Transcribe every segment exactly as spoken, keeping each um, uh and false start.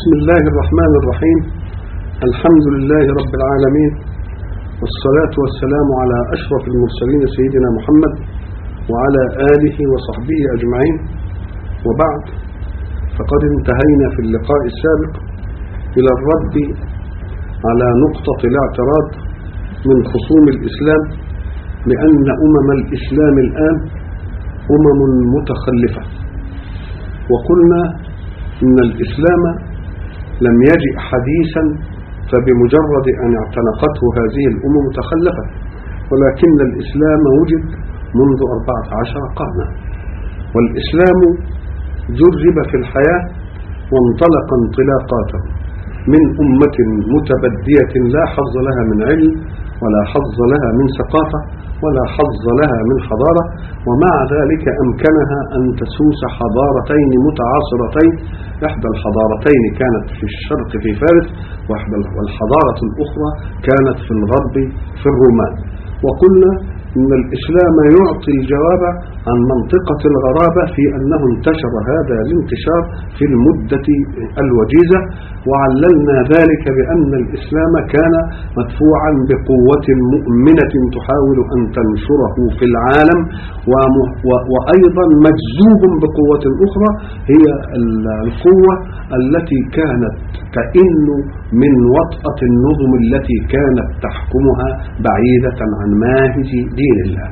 بسم الله الرحمن الرحيم. الحمد لله رب العالمين، والصلاة والسلام على أشرف المرسلين سيدنا محمد وعلى آله وصحبه أجمعين، وبعد، فقد انتهينا في اللقاء السابق إلى الرد على نقطة الاعتراض من خصوم الإسلام بأن أمم الإسلام الآن أمم متخلفة، وقلنا إن الإسلام لم يجئ حديثا فبمجرد أن اعتنقته هذه الأمم تخلفت، ولكن الإسلام وجد منذ أربعة عشر قرنا، والإسلام جرب في الحياة وانطلق انطلاقاته من أمة متبدية لا حظ لها من علم ولا حظ لها من ثقافة ولا حظ لها من حضارة، ومع ذلك أمكنها أن تسوس حضارتين متعاصرتين. إحدى الحضارتين كانت في الشرق في فارس، والحضارة الأخرى كانت في الغرب في الرومان. وقلنا إن الإسلام يعطي الجواب عن منطقة الغرابة في أنه انتشر هذا الانتشار في المدة الوجيزة، وعللنا ذلك بأن الإسلام كان مدفوعا بقوة مؤمنة تحاول أن تنشره في العالم، وأيضا مجذوب بقوة أخرى هي القوة التي كانت كأن من وطأة النظم التي كانت تحكمها بعيدة عن ماهج دين الله.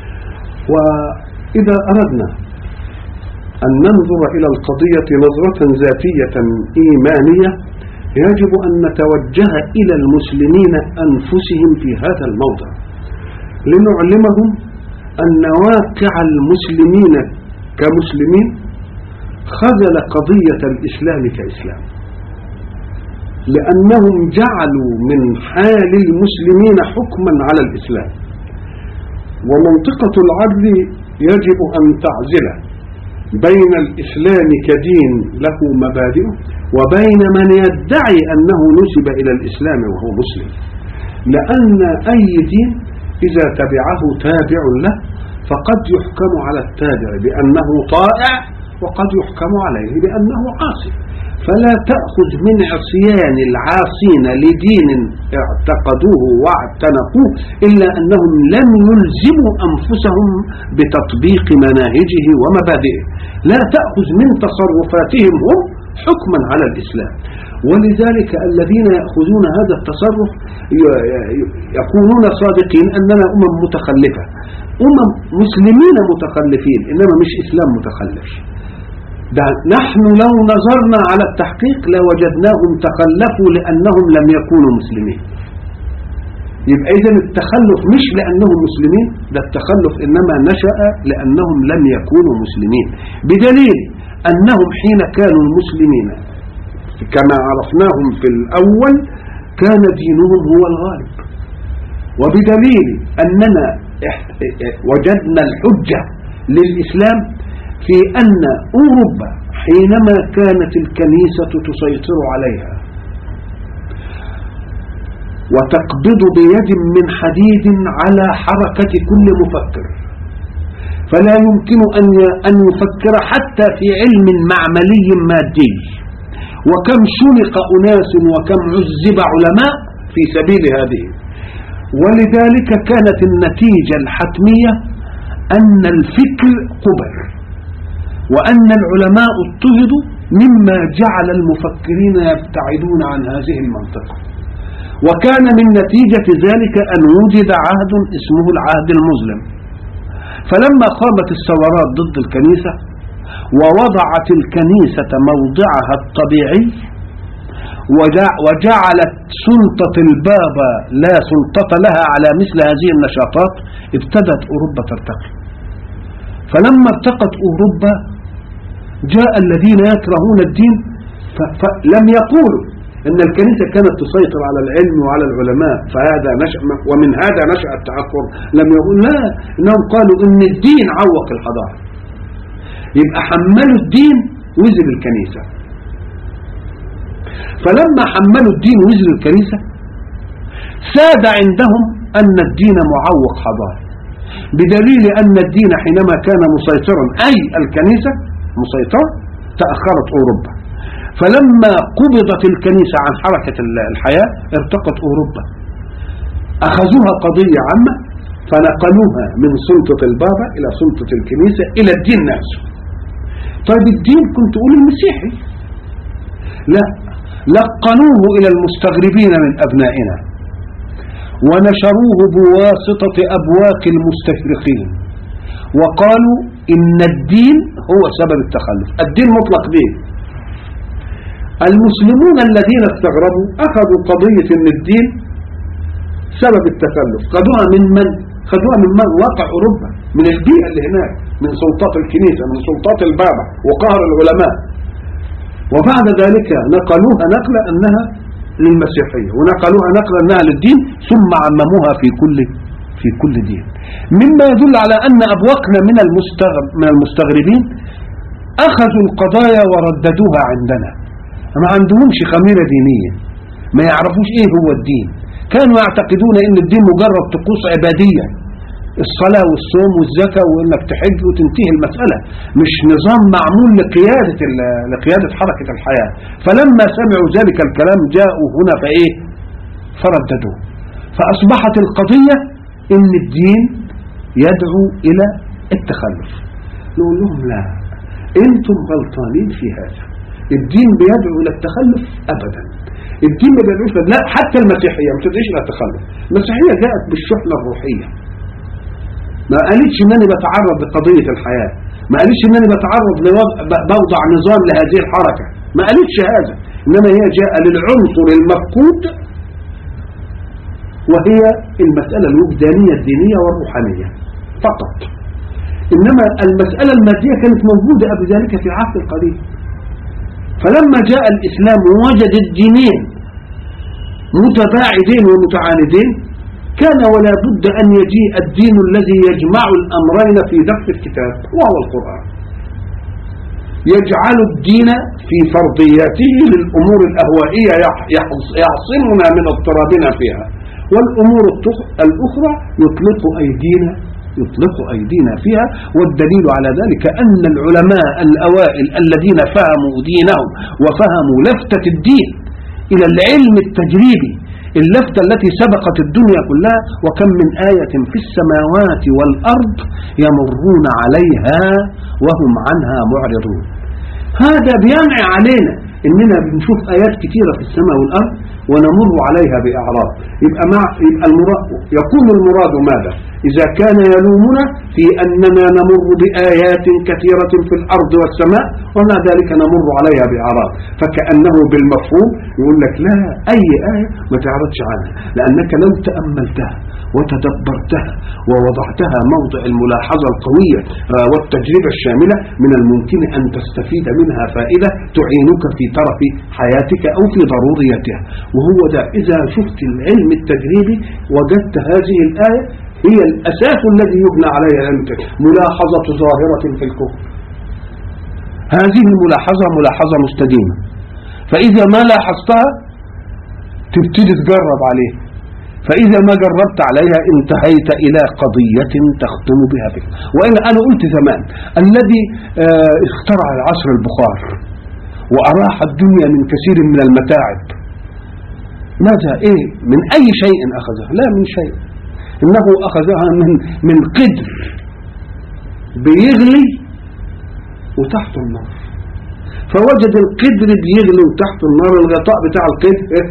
وإذا أردنا أن ننظر إلى القضية نظرة ذاتية إيمانية يجب أن نتوجه إلى المسلمين أنفسهم في هذا الموضع لنعلمهم أن واقع المسلمين كمسلمين خذل قضية الإسلام كإسلام، لأنهم جعلوا من حال المسلمين حكما على الإسلام، ومنطقة العدل يجب أن تعزل بين الإسلام كدين له مبادئه وبين من يدعي أنه نسب إلى الإسلام وهو مسلم، لأن أي دين إذا تبعه تابع له فقد يحكم على التابع بأنه طائع وقد يحكم عليه بأنه عاصي. فلا تأخذ من عصيان العاصين لدين اعتقدوه واعتنقوه إلا أنهم لم يلزموا أنفسهم بتطبيق مناهجه ومبادئه. لا تأخذ من تصرفاتهم هم حكما على الإسلام، ولذلك الذين يأخذون هذا التصرف يكونون صادقين أننا أمم متخلفة، أمم مسلمين متخلفين، إنما مش إسلام متخلف. ده نحن لو نظرنا على التحقيق لوجدناهم تخلفوا لأنهم لم يكونوا مسلمين. يبقى إذن التخلف مش لأنهم مسلمين، ده التخلف إنما نشأ لأنهم لم يكونوا مسلمين، بدليل أنهم حين كانوا المسلمين كما عرفناهم في الأول كان دينهم هو الغالب، وبدليل أننا وجدنا الحجة للإسلام في أن أوروبا حينما كانت الكنيسة تسيطر عليها وتقبض بيد من حديد على حركة كل مفكر، فلا يمكن أن يفكر حتى في علم معملي مادي، وكم شنق أناس وكم عذب علماء في سبيل هذه. ولذلك كانت النتيجة الحتمية أن الفكر قبر وأن العلماء اضطهدوا، مما جعل المفكرين يبتعدون عن هذه المنطقة. وكان من نتيجة ذلك أن وجد عهد اسمه العهد المظلم، فلما قامت الثورات ضد الكنيسة ووضعت الكنيسة موضعها الطبيعي وجعلت سلطة البابا لا سلطة لها على مثل هذه النشاطات، ابتدت أوروبا ترتقي. فلما ارتقت أوروبا جاء الذين يكرهون الدين فلم يقولوا إن الكنيسة كانت تسيطر على العلم وعلى العلماء فهذا نشأ ومن هذا نشأ التعثر، لم يقول لا، إنهم قالوا إن الدين عوق الحضارة، يبقى حملوا الدين وزر الكنيسة. فلما حملوا الدين وزر الكنيسة ساد عندهم أن الدين معوق حضاري، بدليل أن الدين حينما كان مسيطرا أي الكنيسة مسيطرة تأخرت أوروبا، فلما قبضت الكنيسة عن حركة الحياة ارتقت أوروبا، أخذوها قضية عامة فنقلوها من سلطة البابا إلى سلطة الكنيسة إلى الدين نفسه. طيب الدين كنت أقول المسيحي، لا، لقنوه إلى المستغربين من أبنائنا ونشروه بواسطة أبواق المستشرقين وقالوا إن الدين هو سبب التخلف. الدين مطلق دين. المسلمون الذين استغربوا أخذوا قضية إن الدين سبب التخلف، خدوها من من؟ خدوها من من؟ واقع أوروبا، من البيئة اللي هناك، من سلطات الكنيسة، من سلطات البابا وقهر العلماء، وبعد ذلك نقلوها نقلة أنها للمسيحية ونقلوها نقلة أنها للدين، ثم عمموها في كل في كل دين، مما يدل على أن أبواقنا من من المستغربين أخذوا القضايا ورددوها عندنا. ما عندهمش خميرة دينية، ما يعرفوش إيه هو الدين. كانوا يعتقدون إن الدين مجرد طقوس عبادية، الصلاة والصوم والزكاة وإنك تحج وتنتهي المسألة، مش نظام معمول لقيادة لقيادة حركة الحياة. فلما سمعوا ذلك الكلام جاءوا هنا فإيه؟ فرددوه، فأصبحت القضية إن الدين يدعو إلى التخلف. نقول لهم لا، أنتم غلطانين في هذا. الدين بيدعو إلى التخلف أبدا. الدين ما بيدعوش، لا، حتى المسيحية ما بتدعيش إلى التخلف. المسيحية جاءت بالشحنة الروحية، ما قالتش إنني بتعرض لقضية الحياة، ما قالتش إنني بتعرض بوضع نظام لهذه الحركة، ما قالتش هذا، إنما هي جاء للعنصر المفقود وهي المسألة الوجدانية الدينية والروحانية فقط. إنما المسألة المادية كانت موجودة قبل ذلك في العهد القديم. فلما جاء الإسلام ووجد الدينين متباعدين ومتعاندين، كان ولا بد أن يجيء الدين الذي يجمع الأمرين في نفس الكتاب وهو القرآن، يجعل الدين في فرضياته للأمور الأهوائية يعصمنا من اضطرابنا فيها، والأمور الأخرى يطلق أيدينا يطلق أيدينا فيها. والدليل على ذلك أن العلماء الأوائل الذين فهموا دينهم وفهموا لفتة الدين إلى العلم التجريبي، اللفتة التي سبقت الدنيا كلها، وكم من آية في السماوات والأرض يمرون عليها وهم عنها معرضون. هذا بيمنع علينا إننا بنشوف آيات كثيرة في السماء والأرض ونمر عليها بإعراض. يبقى, مع يبقى المراد يكون المراد ماذا؟ إذا كان يلومنا في أننا نمر بآيات كثيرة في الأرض والسماء ومع ذلك نمر عليها بإعراض، فكأنه بالمفهوم يقول لك لا، أي آية ما تعرضش عنها، لأنك لو تأملتها وتدبرتها ووضعتها موضع الملاحظة القوية والتجربة الشاملة من الممكن أن تستفيد منها فائدة تعينك في طرف حياتك أو في ضروريتها. وهو ده، إذا شفت العلم التجريبي وجدت هذه الآية هي الأساس الذي يبنى عليه العلم. ملاحظة ظاهرة في الكون، هذه الملاحظة ملاحظة مستديمة، فإذا ما لاحظتها تبتدي تجرب عليه، فإذا ما جربت عليها انتهيت إلى قضية تختم بها فكرة. وإلا أنا قلت زمان الذي اه اخترع العصر البخار وأراح الدنيا من كثير من المتاعب، ماذا إيه من أي شيء أخذه؟ لا من شيء، إنه أخذها من من قدر بيغلي وتحت النار، فوجد القدر بيغلي وتحت النار، الغطاء بتاع القدر إيه؟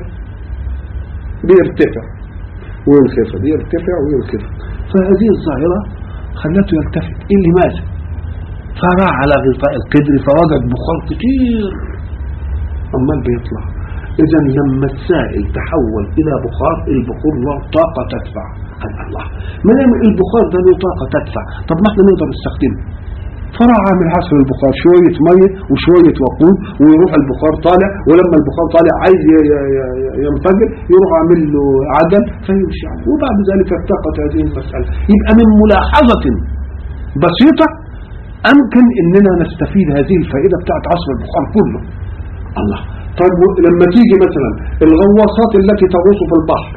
بيرتفع وينخفض، يرتفع وينخفض. فهذه الظاهرة خلته يلتفت، إيه لماذا؟ فراح على غطاء القدر فوجد بخار كتير أمال بيطلع. إذا لما السائل تحول إلى بخار، البخار له طاقة تدفع. قال الله، ما دام البخار ده له طاقة تدفع، طب ما احنا نقدر نستخدمه. فراح عامل حصر البخار، شوية مية وشوية وقود، ويروح البخار طالع، ولما البخار طالع عايز ينفجر يروح عامل له عدل فيمشي عنه. وبعد ذلك ارتقت هذه المسألة. يبقى من ملاحظة بسيطة أمكن إننا نستفيد هذه الفائدة بتاعت عصر البخار كله. الله، طيب لما تيجي مثلا الغواصات التي تغوص في البحر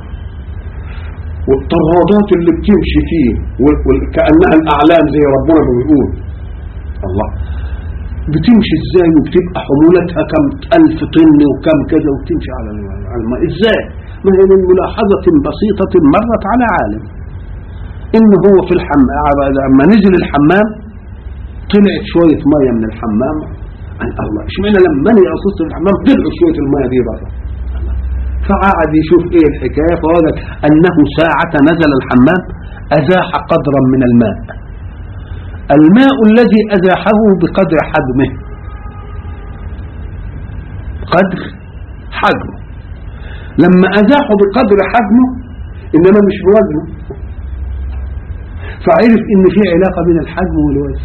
والطرادات اللي بتمشي فيه وكأنها الأعلام زي ربنا بيقول، الله، بتمشي ازاي وبتبقى حمولتها كم ألف طن وكم كذا وبتمشي على الماء ازاي؟ ما هي من ملاحظة بسيطة مرت على عالم إن هو في الحمام لما نزل الحمام طلعت شوية مية من الحمام. عن الله اشمعنى لما أنا أصصت في الحمام طلعوا شوية المية دي بره؟ فقعد يشوف ايه الحكاية فوجد أنه ساعة نزل الحمام أزاح قدرا من الماء. الماء الذي أزاحه بقدر حجمه، قدر حجمه، لما أزاحه بقدر حجمه إنما مش بوزنه، فعرف إن في علاقة بين الحجم والوزن.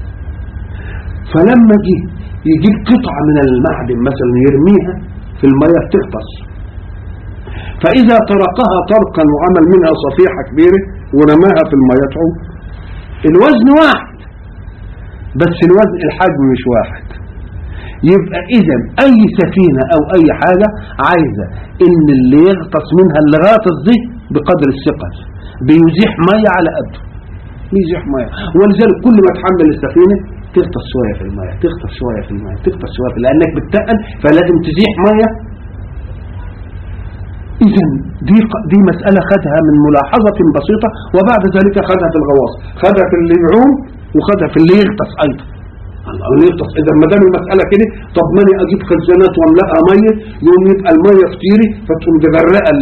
فلما جه يجيب قطعة من المعدن مثلا يرميها في المياه تغطس، فإذا طرقها طرقا وعمل منها صفيحة كبيرة ورماها في المياه تعوم. الوزن واحد بس الوزن الحجم مش واحد. يبقى إذا أي سفينة أو أي حاجة عايزة إن اللي يغطس منها اللي غاطس دي بقدر الثقل بيزيح مية على قده، بيزيح مية. ولذلك كل ما تحمل السفينة تغطس شوية في المية، تغطس شوية في المية، تغطس شوية في المية، لأنك بتتقل فلازم تزيح مية. إذن دي دي مسألة خدها من ملاحظة بسيطة، وبعد ذلك خدها في الغواص، خدها في اللي يعوم وخدها في اللي يغطس أيضا. الله اللي يغطس إذا ما دام المسألة كده، طب ماني أجيب خزانات وأملأها مية يوم يبقى المية كتيرة فتقوم تغرق.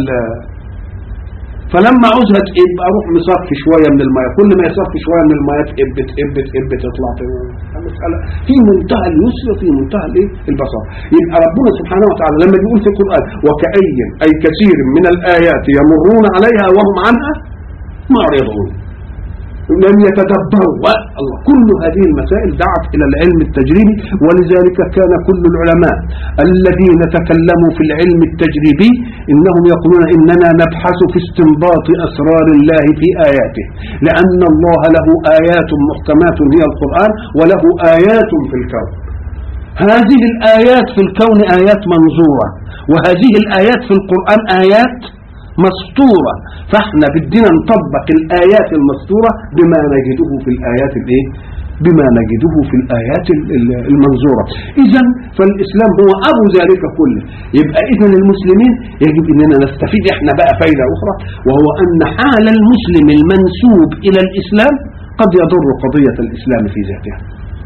فلما عاوزها تقب أروح مصفي شوية من المية، كل ما يصفي شوية من المية تقب تقب تقب تطلع. المسألة في منتهى اليسر وفي منتهى الايه البساطة. يبقى ربنا سبحانه وتعالى لما بيقول في القرآن وكأي أي كثير من الآيات يمرون عليها وهم عنها معرضون لم يتدبروا الله. كل هذه المسائل دعت إلى العلم التجريبي، ولذلك كان كل العلماء الذين تكلموا في العلم التجريبي إنهم يقولون إننا نبحث في استنباط أسرار الله في آياته، لأن الله له آيات محكمات هي القرآن، وله آيات في الكون. هذه الآيات في الكون آيات منظورة، وهذه الآيات في القرآن آيات مسطورة. فاحنا بدنا نطبق الآيات المسطورة بما نجده في الآيات الايه بما نجده في الآيات المنظورة. إذن فالإسلام هو أبو ذلك كله. يبقى إذن المسلمين يجب أننا نستفيد احنا بقى فايدة أخرى، وهو أن حال المسلم المنسوب إلى الإسلام قد يضر قضية الإسلام في ذاتها،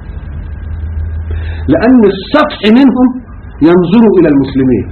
لأن السطح منهم ينظر إلى المسلمين،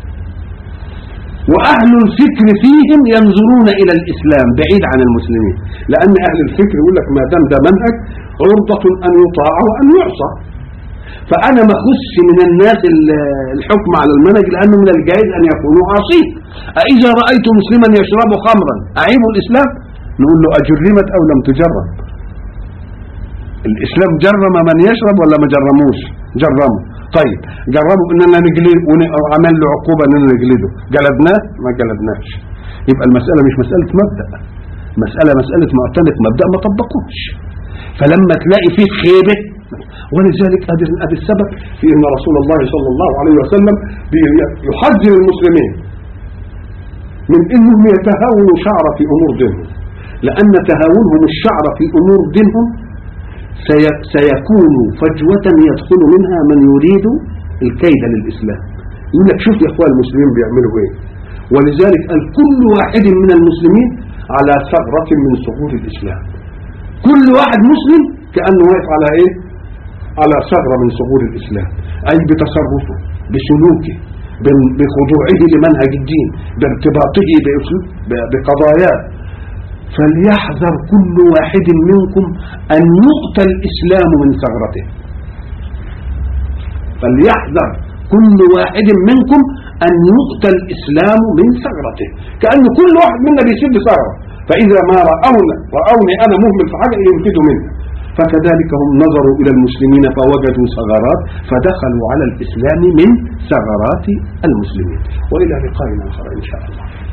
وأهل الفكر فيهم ينظرون إلى الإسلام بعيد عن المسلمين. لأن أهل الفكر يقول لك ما دام ده منهج عرضة أن يطاع وأن يعصى، فأنا ما أخص من الناس الحكم على المنهج، لأنه من الجائز أن يكونوا عاصين. أإذا رأيت مسلما يشرب خمرا أعيب الإسلام؟ نقول له أجرمت أو لم تجرم؟ الإسلام جرم من يشرب ولا ما جرموش؟ جرمه. طيب جربوا اننا نجلد وعمل له عقوبة اننا نجلده، جلدناه ما جلدناش. يبقى المسألة مش مسألة مبدأ، مسألة مسألة معتنق مبدأ ما طبقوش. فلما تلاقي فيه خيبة، ولذلك هذا السبب في ان رسول الله صلى الله عليه وسلم يحذر المسلمين من انهم يتهاونوا شعر في امور دينهم، لان تهاونهم الشعر في امور دينهم سيكون فجوة يدخل منها من يريد الكيد للإسلام. يقول لك شوف يا اخوان المسلمين بيعملوا ايه، ولذلك قال كل واحد من المسلمين على ثغرة من ثغور الإسلام. كل واحد مسلم كأنه واقف على ايه؟ على ثغرة من ثغور الإسلام، أي بتصرفه، بسلوكه، بخضوعه لمنهج الدين، بارتباطه بقضاياه. فليحذر كل واحد منكم أن يؤتى الإسلام من ثغرته. فليحذر كل واحد منكم أن يؤتى الإسلام من ثغرته، كأن كل واحد منا بيسد ثغرة، فإذا ما رأونا رأوني أنا مهمل في حاجة ينفذوا منها. فكذلك هم نظروا إلى المسلمين فوجدوا ثغرات فدخلوا على الإسلام من ثغرات المسلمين. وإلى لقائنا آخر إن شاء الله.